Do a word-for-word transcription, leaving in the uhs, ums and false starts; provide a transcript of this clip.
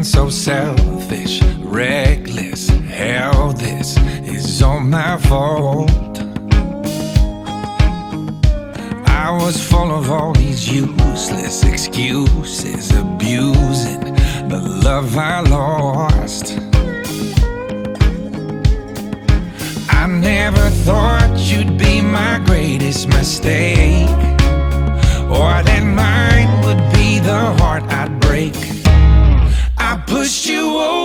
so selfish, reckless. Hell, this is all my fault. I was full of all these useless excuses, abusing the love I lost. I never thought you'd be my greatest mistake, or that mine would be the heart I'd break. I pushed you over